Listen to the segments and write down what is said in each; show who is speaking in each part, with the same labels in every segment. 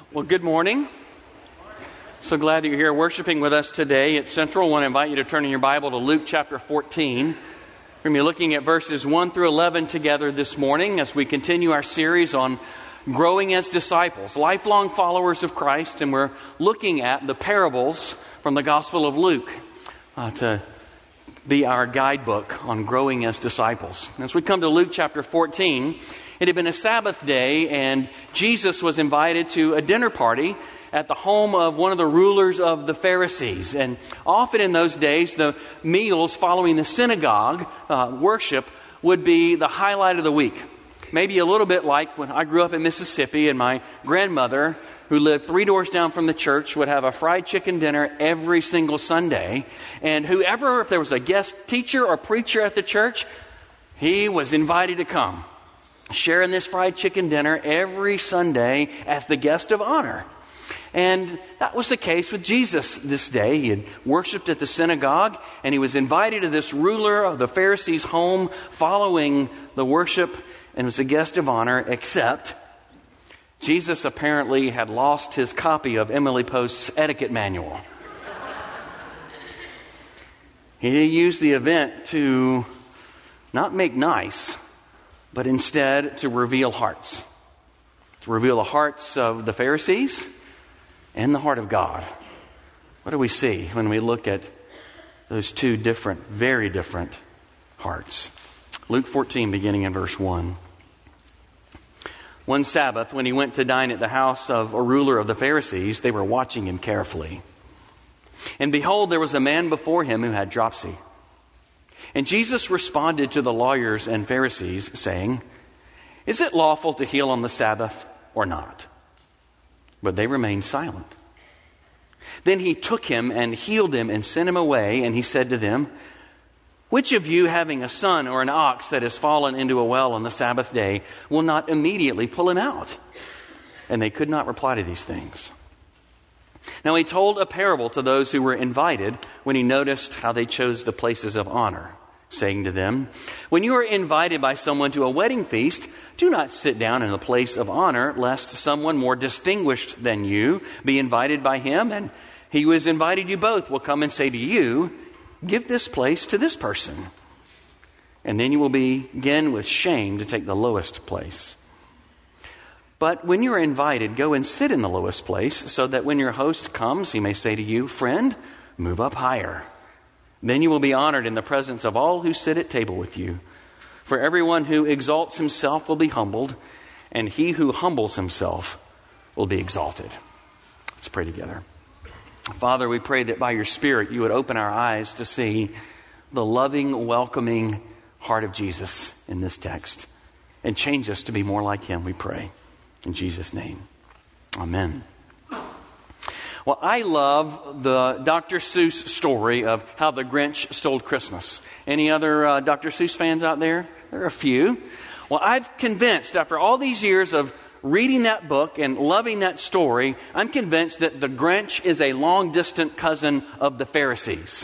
Speaker 1: Well, good morning. So glad that you're here worshiping with us today at Central. I want to invite you to turn in your Bible to Luke chapter 14. We're going to be looking at verses 1 through 11 together this morning as we continue our series on growing as disciples, lifelong followers of Christ, and we're looking at the parables from the Gospel of Luke to be our guidebook on growing as disciples. As we come to Luke chapter 14, it had been a Sabbath day, and Jesus was invited to a dinner party at the home of one of the rulers of the Pharisees. And often in those days, the meals following the synagogue worship would be the highlight of the week. Maybe a little bit like when I grew up in Mississippi, and my grandmother, who lived 3 doors down from the church, would have a fried chicken dinner every single Sunday. And whoever, if there was a guest teacher or preacher at the church, he was invited to come, sharing this fried chicken dinner every Sunday as the guest of honor. And that was the case with Jesus this day. He had worshiped at the synagogue, and he was invited to this ruler of the Pharisees' home following the worship, and was a guest of honor, except Jesus apparently had lost his copy of Emily Post's etiquette manual. He used the event to not make nice, but instead to reveal hearts. To reveal the hearts of the Pharisees and the heart of God. What do we see when we look at those two different, very different hearts? Luke 14, beginning in verse 1. One Sabbath, when he went to dine at the house of a ruler of the Pharisees, they were watching him carefully. And behold, there was a man before him who had dropsy. And Jesus responded to the lawyers and Pharisees, saying, "Is it lawful to heal on the Sabbath or not?" But they remained silent. Then he took him and healed him and sent him away, and he said to them, "Which of you, having a son or an ox that has fallen into a well on the Sabbath day, will not immediately pull him out?" And they could not reply to these things. Now he told a parable to those who were invited when he noticed how they chose the places of honor, saying to them, "When you are invited by someone to a wedding feast, do not sit down in the place of honor, lest someone more distinguished than you be invited by him, and he who has invited you both will come and say to you, 'Give this place to this person.' And then you will begin with shame to take the lowest place. But when you are invited, go and sit in the lowest place, so that when your host comes, he may say to you, 'Friend, move up higher.' Then you will be honored in the presence of all who sit at table with you. For everyone who exalts himself will be humbled, and he who humbles himself will be exalted." Let's pray together. Father, we pray that by your Spirit you would open our eyes to see the loving, welcoming heart of Jesus in this text, and change us to be more like him, we pray. In Jesus' name, amen. Well, I love the Dr. Seuss story of how the Grinch stole Christmas. Any other Dr. Seuss fans out there? There are a few. Well, I've convinced, after all these years of reading that book and loving that story, I'm convinced that the Grinch is a long-distant cousin of the Pharisees.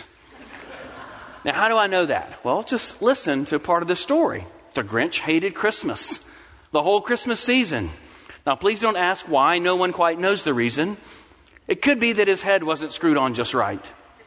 Speaker 1: Now, how do I know that? Well, just listen to part of the story. The Grinch hated Christmas, the whole Christmas season. Now, please don't ask why. No one quite knows the reason. It could be that his head wasn't screwed on just right.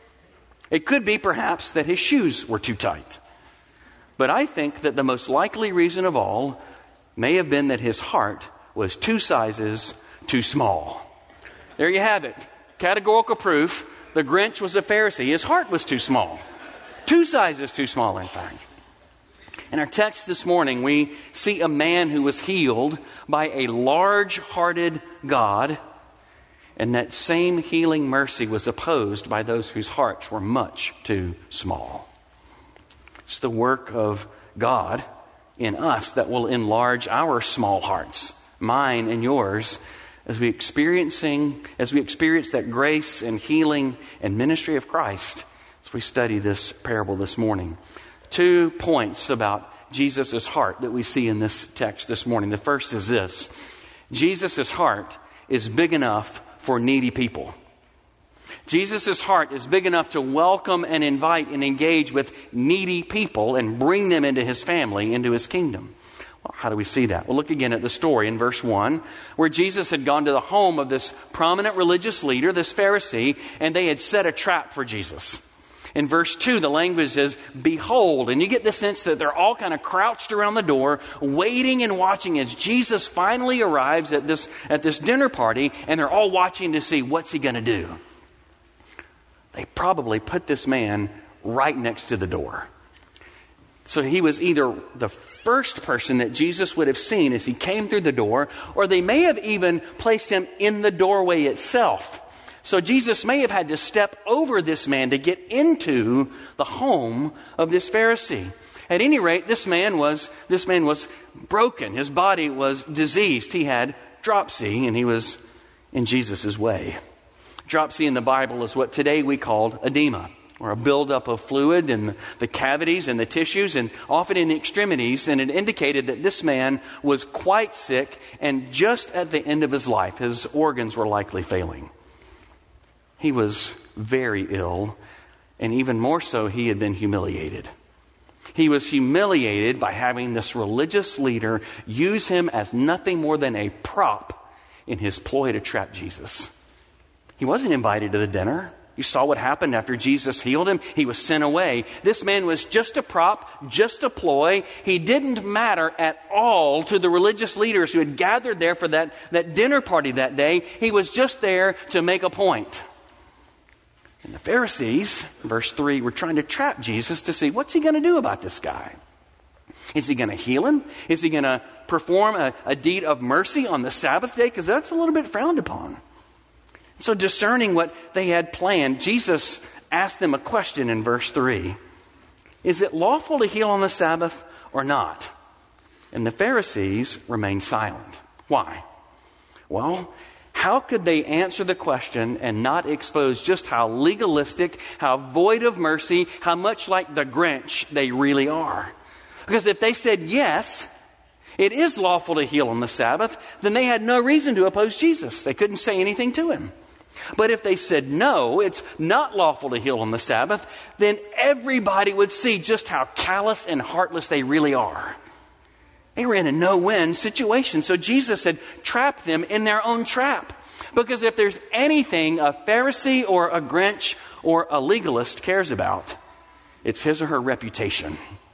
Speaker 1: It could be, perhaps, that his shoes were too tight. But I think that the most likely reason of all may have been that his heart was 2 sizes too small. There you have it. Categorical proof. The Grinch was a Pharisee. His heart was too small. 2 sizes too small, in fact. In our text this morning, we see a man who was healed by a large-hearted God, and that same healing mercy was opposed by those whose hearts were much too small. It's the work of God in us that will enlarge our small hearts, mine and yours, as we experience that grace and healing and ministry of Christ as we study this parable this morning. 2 points about Jesus' heart that we see in this text this morning. The first is this: Jesus' heart is big enough for needy people. Jesus' heart is big enough to welcome and invite and engage with needy people and bring them into his family, into his kingdom. Well, How do we see that? Well, look again at the story in verse 1, where Jesus had gone to the home of this prominent religious leader, this Pharisee, and they had set a trap for Jesus. In verse 2, the language is, behold. And you get the sense that they're all kind of crouched around the door, waiting and watching as Jesus finally arrives at this dinner party, and they're all watching to see what's he going to do. They probably put this man right next to the door. So he was either the first person that Jesus would have seen as he came through the door, or they may have even placed him in the doorway itself. So Jesus may have had to step over this man to get into the home of this Pharisee. At any rate, this man was broken. His body was diseased. He had dropsy, and he was in Jesus' way. Dropsy in the Bible is what today we call edema, or a buildup of fluid in the cavities and the tissues, and often in the extremities. And it indicated that this man was quite sick, and just at the end of his life, his organs were likely failing. He was very ill, and even more so, he had been humiliated. He was humiliated by having this religious leader use him as nothing more than a prop in his ploy to trap Jesus. He wasn't invited to the dinner. You saw what happened after Jesus healed him. He was sent away. This man was just a prop, just a ploy. He didn't matter at all to the religious leaders who had gathered there for that dinner party that day. He was just there to make a point. And the Pharisees, verse 3, were trying to trap Jesus to see, what's he going to do about this guy? Is he going to heal him? Is he going to perform a deed of mercy on the Sabbath day? Because that's a little bit frowned upon. So discerning what they had planned, Jesus asked them a question in verse 3. Is it lawful to heal on the Sabbath or not? And the Pharisees remained silent. Why? Well, how could they answer the question and not expose just how legalistic, how void of mercy, how much like the Grinch they really are? Because if they said yes, it is lawful to heal on the Sabbath, then they had no reason to oppose Jesus. They couldn't say anything to him. But if they said no, it's not lawful to heal on the Sabbath, then everybody would see just how callous and heartless they really are. They were in a no-win situation. So Jesus had trapped them in their own trap. Because if there's anything a Pharisee or a Grinch or a legalist cares about, it's his or her reputation.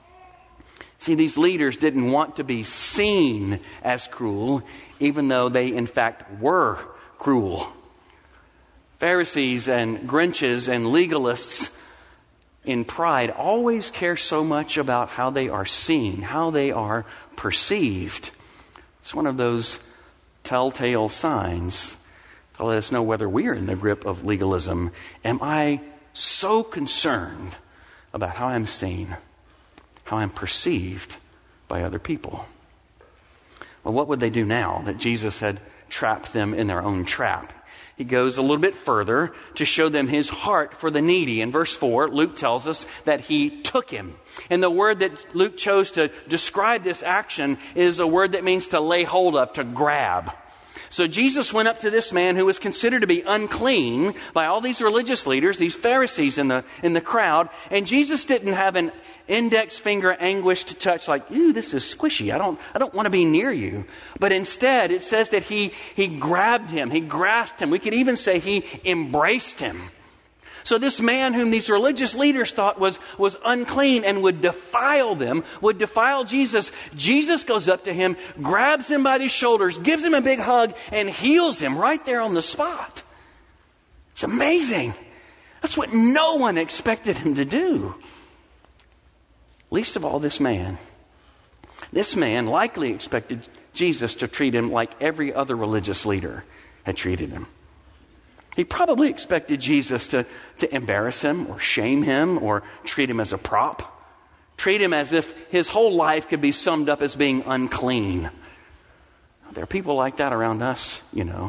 Speaker 1: See, these leaders didn't want to be seen as cruel, even though they in fact were cruel. Pharisees and Grinches and legalists in pride always care so much about how they are seen, how they are perceived. It's one of those telltale signs to let us know whether we are in the grip of legalism. Am I so concerned about how I'm seen, how I'm perceived by other people? Well, what would they do now that Jesus had trapped them in their own trap? He goes a little bit further to show them his heart for the needy. In verse 4, Luke tells us that he took him. And the word that Luke chose to describe this action is a word that means to lay hold of, to grab. So Jesus went up to this man who was considered to be unclean by all these religious leaders, these Pharisees in the crowd. And Jesus didn't have an index finger anguished touch like, "Ooh, this is squishy. I don't want to be near you." But instead, it says that he grabbed him, he grasped him. We could even say he embraced him. So this man whom these religious leaders thought was unclean and would defile them, would defile Jesus, Jesus goes up to him, grabs him by the shoulders, gives him a big hug, and heals him right there on the spot. It's amazing. That's what no one expected him to do. Least of all this man. This man likely expected Jesus to treat him like every other religious leader had treated him. He probably expected Jesus to embarrass him or shame him or treat him as a prop. Treat him as if his whole life could be summed up as being unclean. There are people like that around us, you know.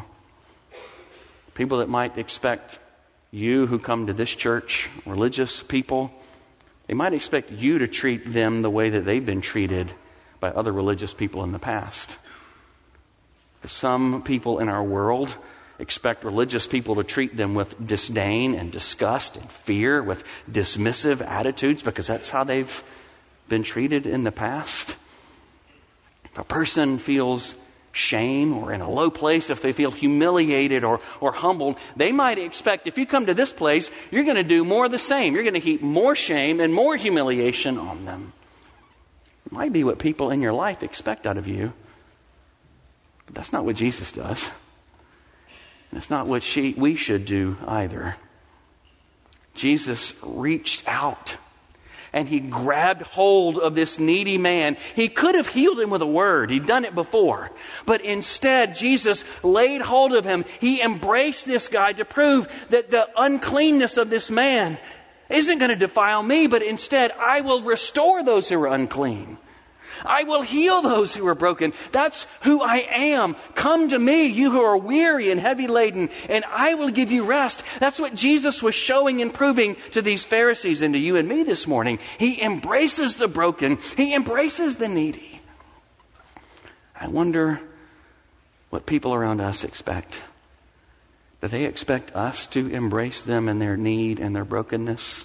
Speaker 1: People that might expect you who come to this church, religious people, they might expect you to treat them the way that they've been treated by other religious people in the past. Some people in our world expect religious people to treat them with disdain and disgust and fear, with dismissive attitudes, because that's how they've been treated in the past. If a person feels shame or in a low place, if they feel humiliated or humbled, they might expect if you come to this place, you're going to do more of the same. You're going to heap more shame and more humiliation on them. It might be what people in your life expect out of you, but that's not what Jesus does. And it's not what we should do either. Jesus reached out and he grabbed hold of this needy man. He could have healed him with a word. He'd done it before. But instead, Jesus laid hold of him. He embraced this guy to prove that the uncleanness of this man isn't going to defile me, but instead I will restore those who are unclean. I will heal those who are broken. That's who I am. Come to me, you who are weary and heavy laden, and I will give you rest. That's what Jesus was showing and proving to these Pharisees and to you and me this morning. He embraces the broken. He embraces the needy. I wonder what people around us expect. Do they expect us to embrace them in their need and their brokenness?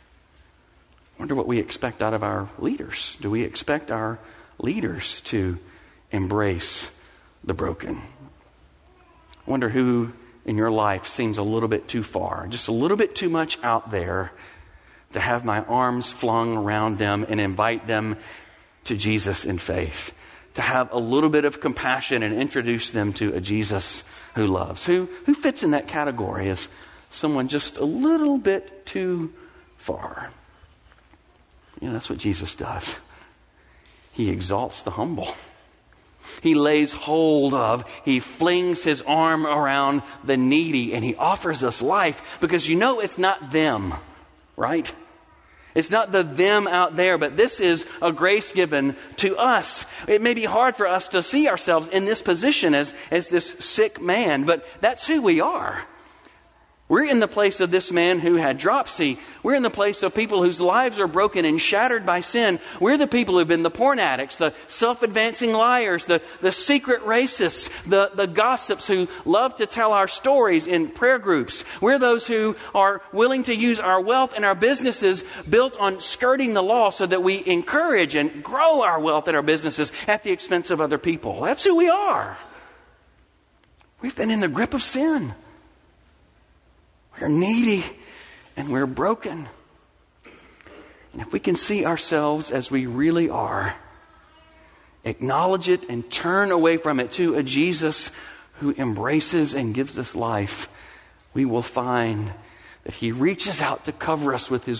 Speaker 1: I wonder what we expect out of our leaders. Do we expect our leaders to embrace the broken? I wonder who in your life seems a little bit too far, just a little bit too much out there to have my arms flung around them and invite them to Jesus in faith, to have a little bit of compassion and introduce them to a Jesus who loves. Who fits in that category as someone just a little bit too far? You know, that's what Jesus does. He exalts the humble. He lays hold of, he flings his arm around the needy, and he offers us life because you know it's not them, right? It's not the them out there, but this is a grace given to us. It may be hard for us to see ourselves in this position as this sick man, but that's who we are. We're in the place of this man who had dropsy. We're in the place of people whose lives are broken and shattered by sin. We're the people who've been the porn addicts, the self-advancing liars, the secret racists, the gossips who love to tell our stories in prayer groups. We're those who are willing to use our wealth and our businesses built on skirting the law so that we encourage and grow our wealth and our businesses at the expense of other people. That's who we are. We've been in the grip of sin. We're needy and we're broken. And if we can see ourselves as we really are, acknowledge it and turn away from it to a Jesus who embraces and gives us life, we will find that he reaches out to cover us with his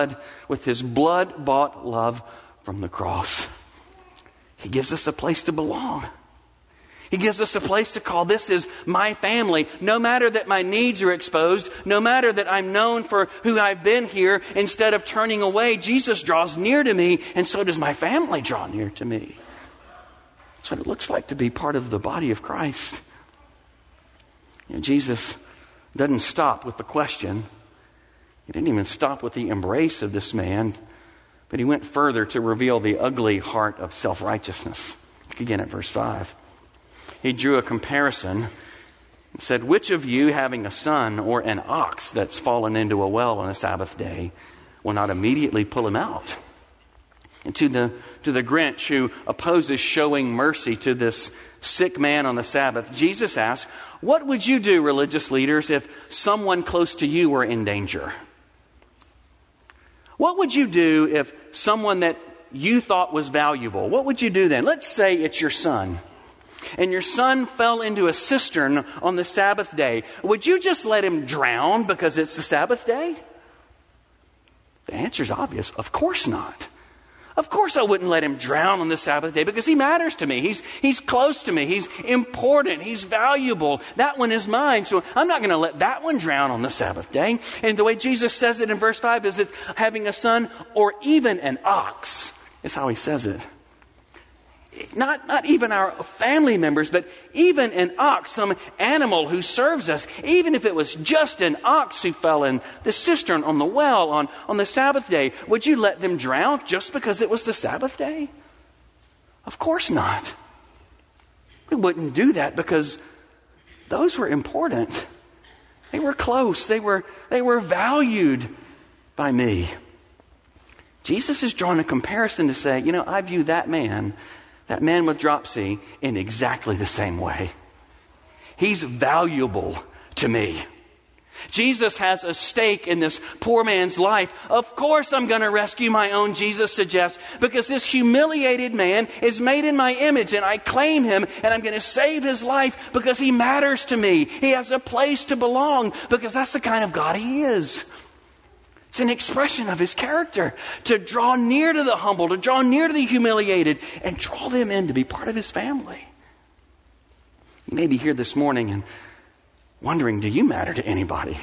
Speaker 1: blood-bought love from the cross. He gives us a place to belong. He gives us a place to call this is my family. No matter that my needs are exposed, no matter that I'm known for who I've been here, instead of turning away, Jesus draws near to me, and so does my family draw near to me. That's what it looks like to be part of the body of Christ. You know, Jesus doesn't stop with the question. He didn't even stop with the embrace of this man, but he went further to reveal the ugly heart of self-righteousness. Look again at verse 5. He drew a comparison and said, which of you having a son or an ox that's fallen into a well on a Sabbath day will not immediately pull him out? And to the Grinch who opposes showing mercy to this sick man on the Sabbath, Jesus asked, what would you do, religious leaders, if someone close to you were in danger? What would you do if someone that you thought was valuable, what would you do then? Let's say it's your son. And your son fell into a cistern on the Sabbath day. Would you just let him drown because it's the Sabbath day? The answer is obvious. Of course not. Of course I wouldn't let him drown on the Sabbath day because he matters to me. He's close to me. He's important. He's valuable. That one is mine. So I'm not going to let that one drown on the Sabbath day. And the way Jesus says it in verse 5 is that having a son or even an ox is how he says it. Not even our family members, but even an ox, some animal who serves us. Even if it was just an ox who fell in the cistern on the well on the Sabbath day, would you let them drown just because it was the Sabbath day? Of course not. We wouldn't do that because those were important. They were close. They were valued by me. Jesus is drawing a comparison to say, I view that man that man with dropsy in exactly the same way. He's valuable to me. Jesus has a stake in this poor man's life. Of course I'm going to rescue my own, Jesus suggests, because this humiliated man is made in my image and I claim him and I'm going to save his life because he matters to me. He has a place to belong because that's the kind of God he is. It's an expression of his character to draw near to the humble, to draw near to the humiliated and draw them in to be part of his family. You may be here this morning and wondering, do you matter to anybody?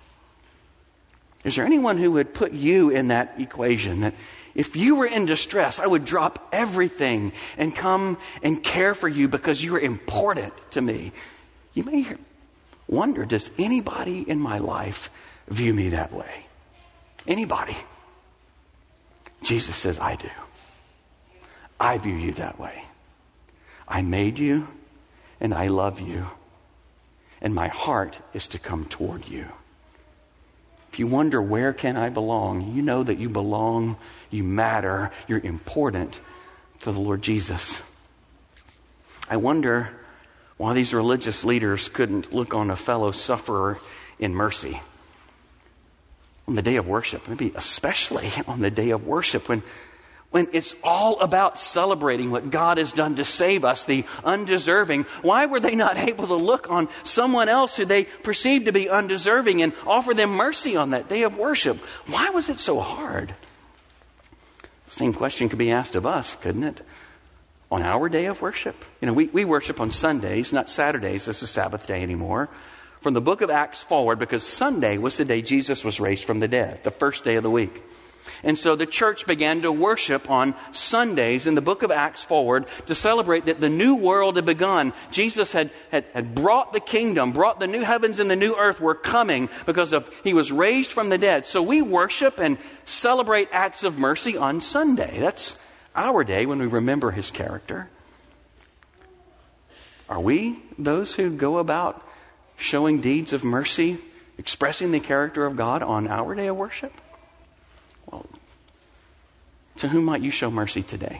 Speaker 1: Is there anyone who would put you in that equation, that if you were in distress, I would drop everything and come and care for you because you're important to me? You may wonder, does anybody in my life view me that way? Anybody? Jesus says, I do. I view you that way. I made you and I love you. And my heart is to come toward you. If you wonder, where can I belong? You know that you belong, you matter, you're important to the Lord Jesus. I wonder why these religious leaders couldn't look on a fellow sufferer in mercy. On the day of worship, maybe especially on the day of worship, when it's all about celebrating what God has done to save us, the undeserving. Why were they not able to look on someone else who they perceived to be undeserving and offer them mercy on that day of worship? Why was it so hard? The same question could be asked of us, couldn't it? On our day of worship. You know, we worship on Sundays, not Saturdays as a Sabbath day anymore. From the book of Acts forward, because Sunday was the day Jesus was raised from the dead, the first day of the week. And so the church began to worship on Sundays in the book of Acts forward to celebrate that the new world had begun. Jesus had brought the kingdom, brought the new heavens and the new earth were coming because he was raised from the dead. So we worship and celebrate acts of mercy on Sunday. That's our day when we remember his character. Are we those who go about showing deeds of mercy, expressing the character of God on our day of worship? Well, to whom might you show mercy today?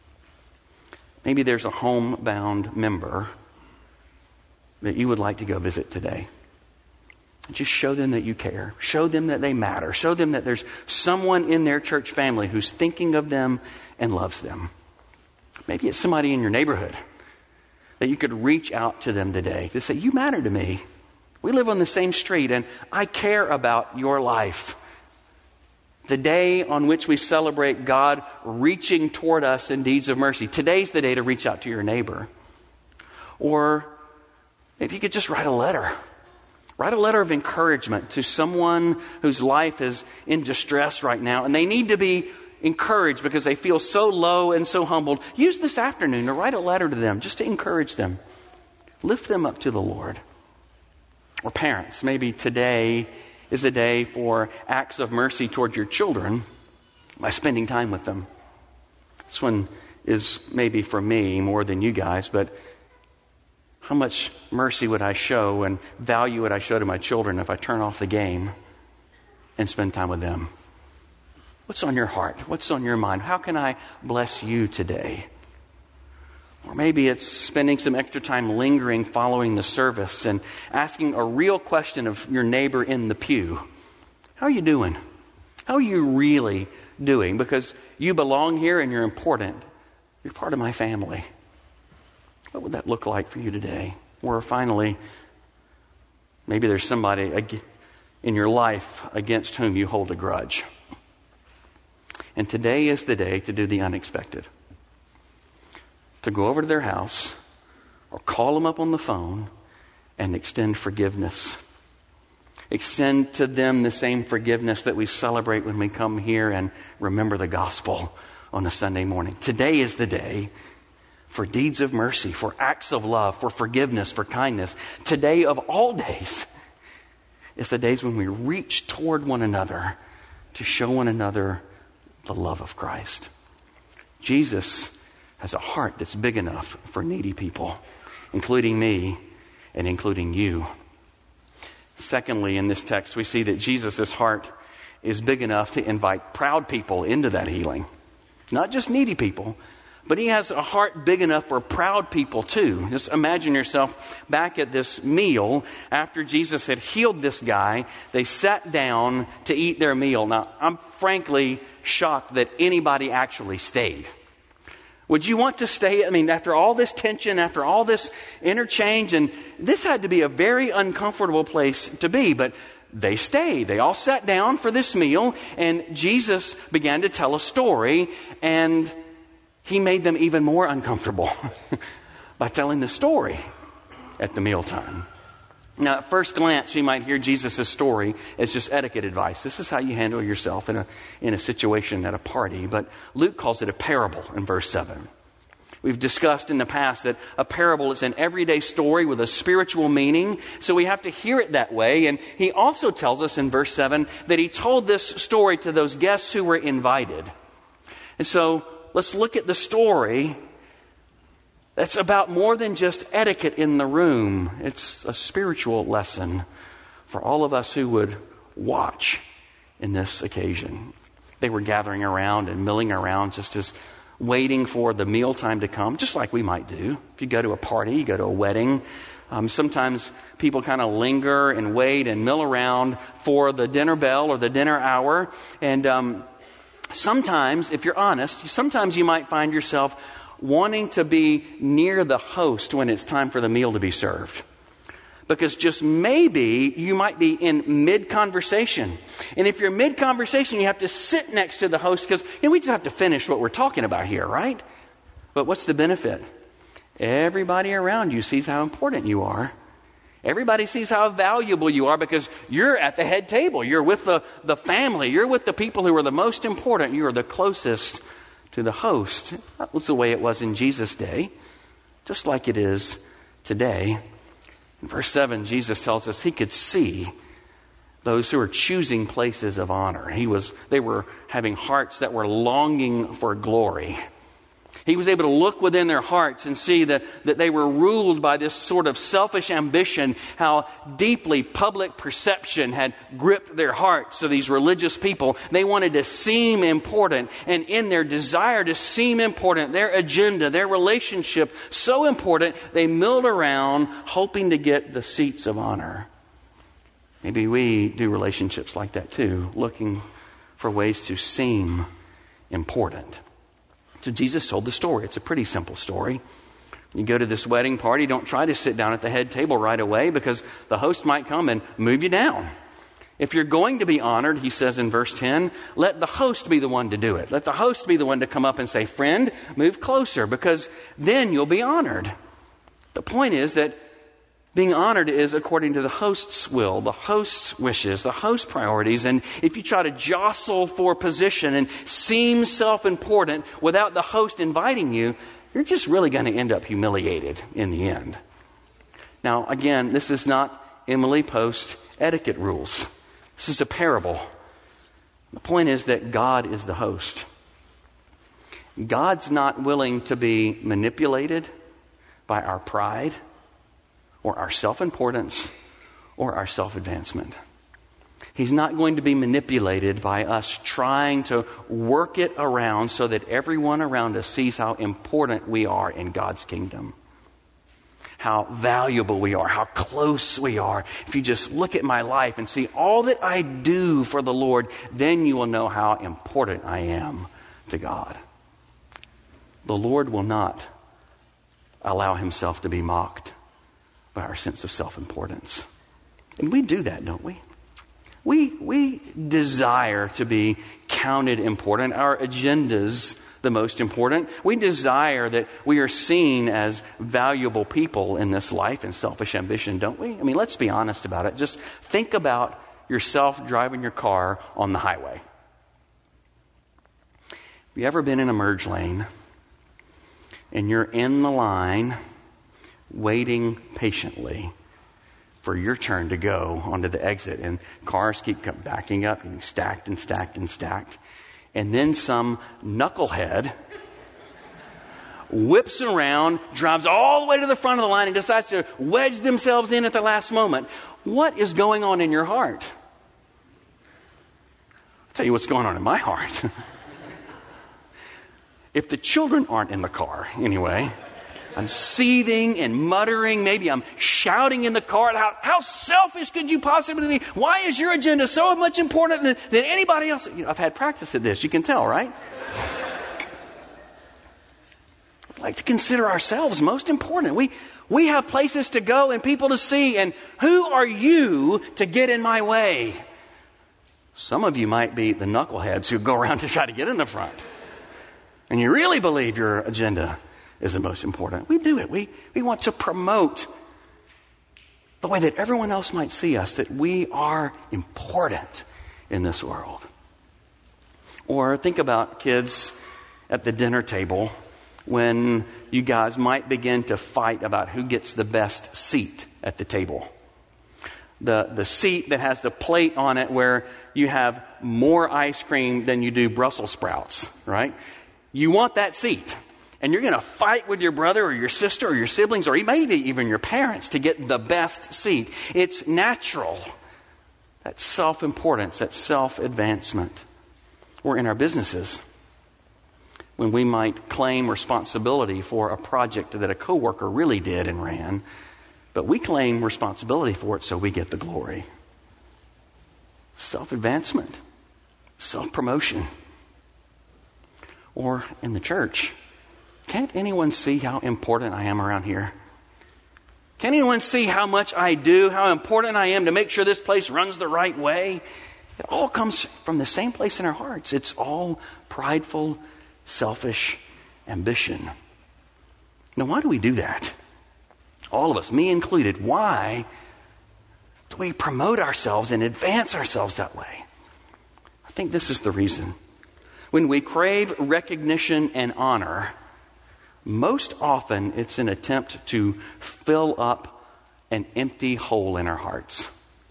Speaker 1: Maybe there's a homebound member that you would like to go visit today. Just show them that you care. Show them that they matter. Show them that there's someone in their church family who's thinking of them and loves them. Maybe it's somebody in your neighborhood that you could reach out to them today to say, you matter to me. We live on the same street and I care about your life. The day on which we celebrate God reaching toward us in deeds of mercy. Today's the day to reach out to your neighbor. Or maybe you could just write a letter. Write a letter of encouragement to someone whose life is in distress right now. And they need to be encouraged because they feel so low and so humbled. Use this afternoon to write a letter to them just to encourage them. Lift them up to the Lord. Or parents, maybe today is a day for acts of mercy toward your children by spending time with them. This one is maybe for me more than you guys, but how much mercy would I show and value would I show to my children if I turn off the game and spend time with them? What's on your heart? What's on your mind? How can I bless you today? Or maybe it's spending some extra time lingering following the service and asking a real question of your neighbor in the pew. How are you doing? How are you really doing? Because you belong here and you're important. You're part of my family. What would that look like for you today? Or finally, maybe there's somebody in your life against whom you hold a grudge. And today is the day to do the unexpected. To go over to their house or call them up on the phone and extend forgiveness. Extend to them the same forgiveness that we celebrate when we come here and remember the gospel on a Sunday morning. Today is the day for deeds of mercy, for acts of love, for forgiveness, for kindness. Today of all days is the days when we reach toward one another to show one another the love of Christ. Jesus has a heart that's big enough for needy people, including me and including you. Secondly, in this text, we see that Jesus' heart is big enough to invite proud people into that healing. Not just needy people, But he has a heart big enough for proud people too. Just imagine yourself back at this meal after Jesus had healed this guy. They sat down to eat their meal. Now, I'm frankly shocked that anybody actually stayed. Would you want to stay? I mean, after all this tension, after all this interchange, and this had to be a very uncomfortable place to be, but they stayed. They all sat down for this meal, and Jesus began to tell a story, and he made them even more uncomfortable by telling the story at the mealtime. Now, at first glance, you might hear Jesus' story as just etiquette advice. This is how you handle yourself in a situation at a party. But Luke calls it a parable in verse 7. We've discussed in the past that a parable is an everyday story with a spiritual meaning, so we have to hear it that way. And he also tells us in verse 7 that he told this story to those guests who were invited. And so let's look at the story. That's about more than just etiquette in the room. It's a spiritual lesson for all of us who would watch in this occasion. They were gathering around and milling around just as waiting for the mealtime to come, just like we might do. If you go to a party, you go to a wedding, sometimes people kind of linger and wait and mill around for the dinner bell or the dinner hour. And sometimes, if you're honest, sometimes you might find yourself wanting to be near the host when it's time for the meal to be served. Because just maybe you might be in mid-conversation. And if you're mid-conversation, you have to sit next to the host because we just have to finish what we're talking about here, right? But what's the benefit? Everybody around you sees how important you are. Everybody sees how valuable you are because you're at the head table. You're with the family. You're with the people who are the most important. You are the closest to the host. That was the way it was in Jesus' day, just like it is today. In verse 7, Jesus tells us he could see those who are choosing places of honor. They were having hearts that were longing for glory. He was able to look within their hearts and see that they were ruled by this sort of selfish ambition, how deeply public perception had gripped their hearts. So these religious people, they wanted to seem important. And in their desire to seem important, their agenda, their relationship, so important, they milled around hoping to get the seats of honor. Maybe we do relationships like that too, looking for ways to seem important. So Jesus told the story. It's a pretty simple story. You go to this wedding party, don't try to sit down at the head table right away because the host might come and move you down. If you're going to be honored, he says in verse 10, let the host be the one to do it. Let the host be the one to come up and say, friend, move closer, because then you'll be honored. The point is that being honored is according to the host's will, the host's wishes, the host's priorities. And if you try to jostle for position and seem self-important without the host inviting you, you're just really going to end up humiliated in the end. Now, again, this is not Emily Post etiquette rules. This is a parable. The point is that God is the host. God's not willing to be manipulated by our pride or our self-importance or our self-advancement. He's not going to be manipulated by us trying to work it around so that everyone around us sees how important we are in God's kingdom. How valuable we are, how close we are. If you just look at my life and see all that I do for the Lord, then you will know how important I am to God. The Lord will not allow himself to be mocked by our sense of self-importance. And we do that, don't we? We desire to be counted important. Our agenda's the most important. We desire that we are seen as valuable people in this life and selfish ambition, don't we? I mean, let's be honest about it. Just think about yourself driving your car on the highway. Have you ever been in a merge lane and you're in the line waiting patiently for your turn to go onto the exit, and cars keep backing up, getting stacked and stacked and stacked, and then some knucklehead whips around, drives all the way to the front of the line and decides to wedge themselves in at the last moment. What is going on in your heart? I'll tell you what's going on in my heart. If the children aren't in the car, anyway, I'm seething and muttering. Maybe I'm shouting in the car. How selfish could you possibly be? Why is your agenda so much important than anybody else? I've had practice at this. You can tell, right? I'd like to consider ourselves most important. We have places to go and people to see. And who are you to get in my way? Some of you might be the knuckleheads who go around to try to get in the front. And you really believe your agenda is the most important. We do it. We want to promote the way that everyone else might see us, that we are important in this world. Or think about kids at the dinner table when you guys might begin to fight about who gets the best seat at the table. The seat that has the plate on it where you have more ice cream than you do Brussels sprouts, right? You want that seat. And you're going to fight with your brother or your sister or your siblings or maybe even your parents to get the best seat. It's natural. That self-importance, that self-advancement. Or in our businesses, when we might claim responsibility for a project that a coworker really did and ran, but we claim responsibility for it so we get the glory. Self-advancement, self-promotion. Or in the church, can't anyone see how important I am around here? Can anyone see how much I do, how important I am to make sure this place runs the right way? It all comes from the same place in our hearts. It's all prideful, selfish ambition. Now, why do we do that? All of us, me included. Why do we promote ourselves and advance ourselves that way? I think this is the reason. When we crave recognition and honor, most often it's an attempt to fill up an empty hole in our hearts.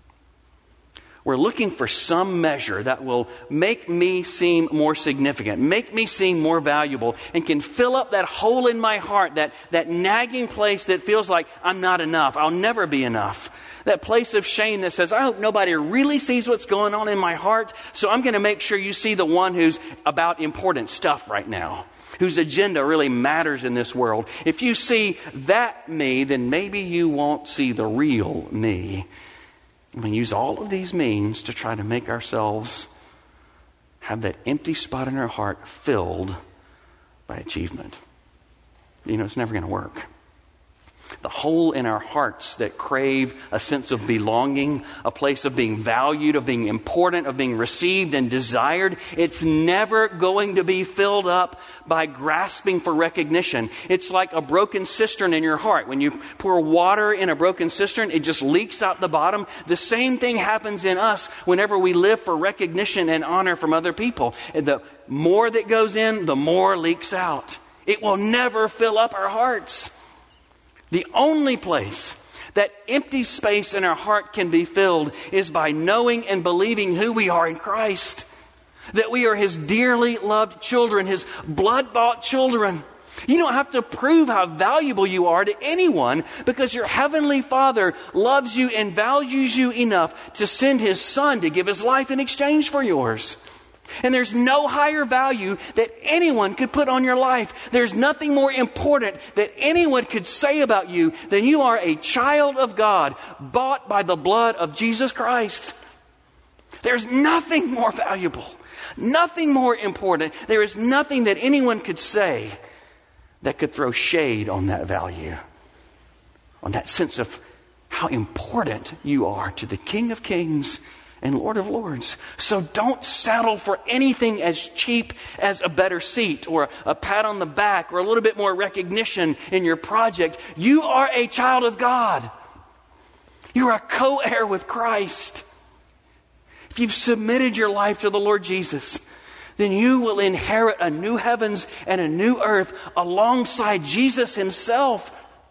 Speaker 1: We're looking for some measure that will make me seem more significant, make me seem more valuable, and can fill up that hole in my heart, that nagging place that feels like I'm not enough, I'll never be enough. That place of shame that says, I hope nobody really sees what's going on in my heart, so I'm going to make sure you see the one who's about important stuff right now, whose agenda really matters in this world. If you see that me, then maybe you won't see the real me. And we use all of these means to try to make ourselves have that empty spot in our heart filled by achievement. It's never going to work. The hole in our hearts that crave a sense of belonging, a place of being valued, of being important, of being received and desired, it's never going to be filled up by grasping for recognition. It's like a broken cistern in your heart. When you pour water in a broken cistern, it just leaks out the bottom. The same thing happens in us whenever we live for recognition and honor from other people. And the more that goes in, the more leaks out. It will never fill up our hearts. The only place that empty space in our heart can be filled is by knowing and believing who we are in Christ. That we are His dearly loved children, His blood-bought children. You don't have to prove how valuable you are to anyone because your Heavenly Father loves you and values you enough to send His Son to give His life in exchange for yours. And there's no higher value that anyone could put on your life. There's nothing more important that anyone could say about you than you are a child of God, bought by the blood of Jesus Christ. There's nothing more valuable, nothing more important. There is nothing that anyone could say that could throw shade on that value, on that sense of how important you are to the King of Kings and Lord of Lords. So don't settle for anything as cheap as a better seat or a pat on the back or a little bit more recognition in your project. You are a child of God. You're a co-heir with Christ. If you've submitted your life to the Lord Jesus, then you will inherit a new heavens and a new earth alongside Jesus Himself.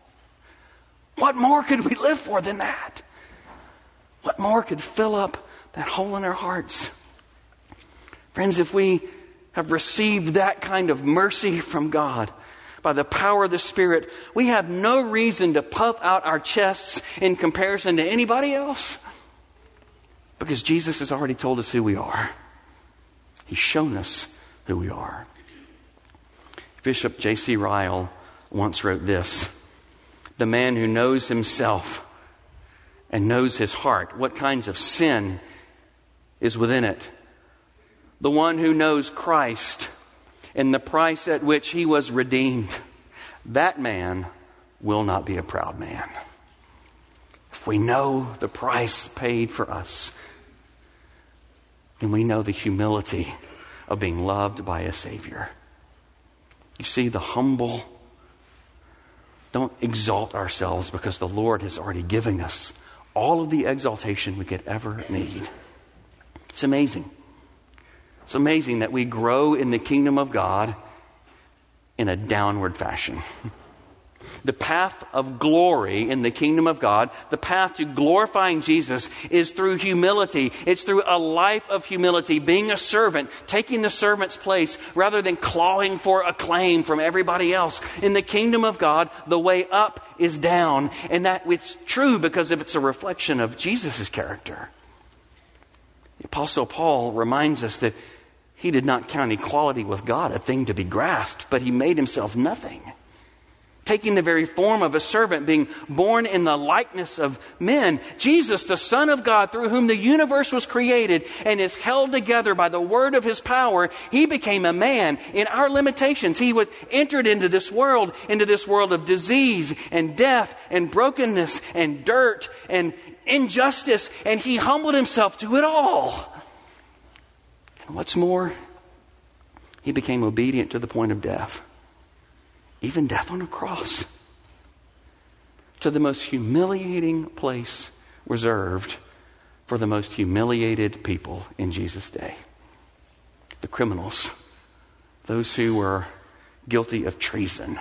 Speaker 1: What more could we live for than that? What more could fill up that hole in our hearts? Friends, if we have received that kind of mercy from God by the power of the Spirit, we have no reason to puff out our chests in comparison to anybody else. Because Jesus has already told us who we are. He's shown us who we are. Bishop J.C. Ryle once wrote this: "The man who knows himself and knows his heart, what kinds of sin is within it, the one who knows Christ and the price at which he was redeemed, that man will not be a proud man." If we know the price paid for us, then we know the humility of being loved by a Savior. You see, the humble don't exalt ourselves because the Lord has already given us all of the exaltation we could ever need. It's amazing. It's amazing that we grow in the kingdom of God in a downward fashion. The path of glory in the kingdom of God, the path to glorifying Jesus, is through humility. It's through a life of humility, being a servant, taking the servant's place rather than clawing for acclaim from everybody else. In the kingdom of God, the way up is down, and that it's true because it's a reflection of Jesus' character. The Apostle Paul reminds us that he did not count equality with God a thing to be grasped, but he made himself nothing, taking the very form of a servant, being born in the likeness of men. Jesus, the Son of God, through whom the universe was created and is held together by the word of his power, he became a man in our limitations. He was entered into this world of disease and death and brokenness and dirt and injustice, and he humbled himself to it all. And what's more, he became obedient to the point of death. Even death on a cross, to the most humiliating place reserved for the most humiliated people in Jesus' day. The criminals, those who were guilty of treason.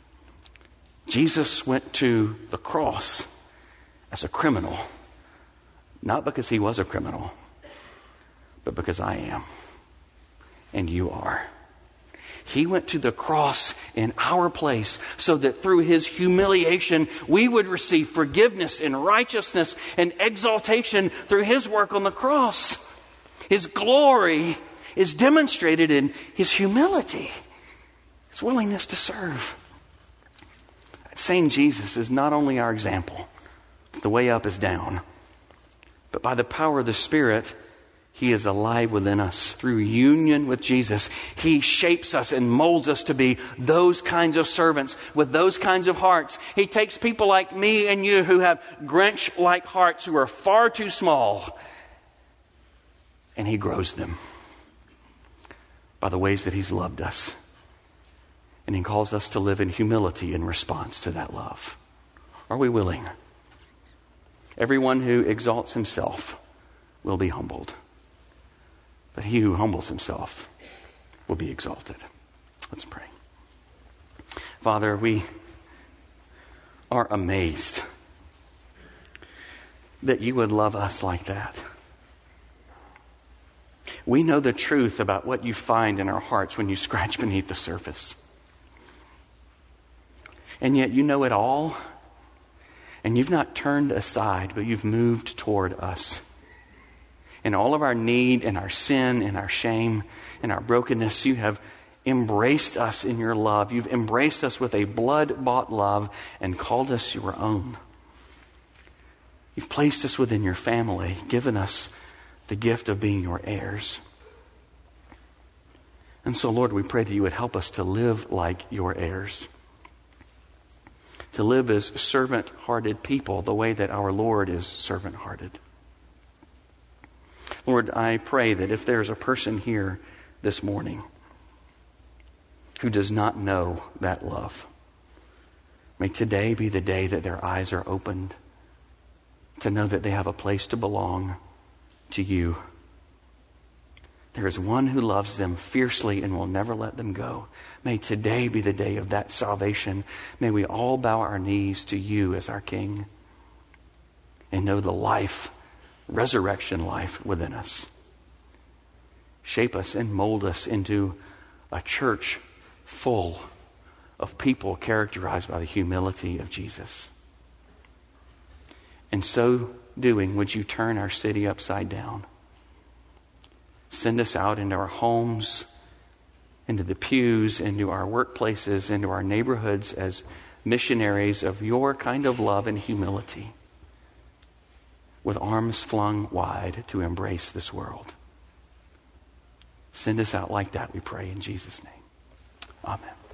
Speaker 1: Jesus went to the cross as a criminal, not because he was a criminal, but because I am and you are. He went to the cross in our place so that through his humiliation we would receive forgiveness and righteousness and exaltation through his work on the cross. His glory is demonstrated in his humility, his willingness to serve. That same Jesus is not only our example, the way up is down, but by the power of the Spirit, he is alive within us through union with Jesus. He shapes us and molds us to be those kinds of servants with those kinds of hearts. He takes people like me and you who have Grinch-like hearts who are far too small, and he grows them by the ways that he's loved us. And he calls us to live in humility in response to that love. Are we willing? Everyone who exalts himself will be humbled, but he who humbles himself will be exalted. Let's pray. Father, we are amazed that you would love us like that. We know the truth about what you find in our hearts when you scratch beneath the surface. And yet you know it all, and you've not turned aside, but you've moved toward us. In all of our need and our sin and our shame and our brokenness, you have embraced us in your love. You've embraced us with a blood-bought love and called us your own. You've placed us within your family, given us the gift of being your heirs. And so, Lord, we pray that you would help us to live like your heirs, to live as servant-hearted people the way that our Lord is servant-hearted. Lord, I pray that if there's a person here this morning who does not know that love, may today be the day that their eyes are opened to know that they have a place to belong to you. There is one who loves them fiercely and will never let them go. May today be the day of that salvation. May we all bow our knees to you as our King and know the life, resurrection life within us. Shape us and mold us into a church full of people characterized by the humility of Jesus. In so doing, would you turn our city upside down? Send us out into our homes, into the pews, into our workplaces, into our neighborhoods as missionaries of your kind of love and humility, with arms flung wide to embrace this world. Send us out like that, we pray in Jesus' name. Amen.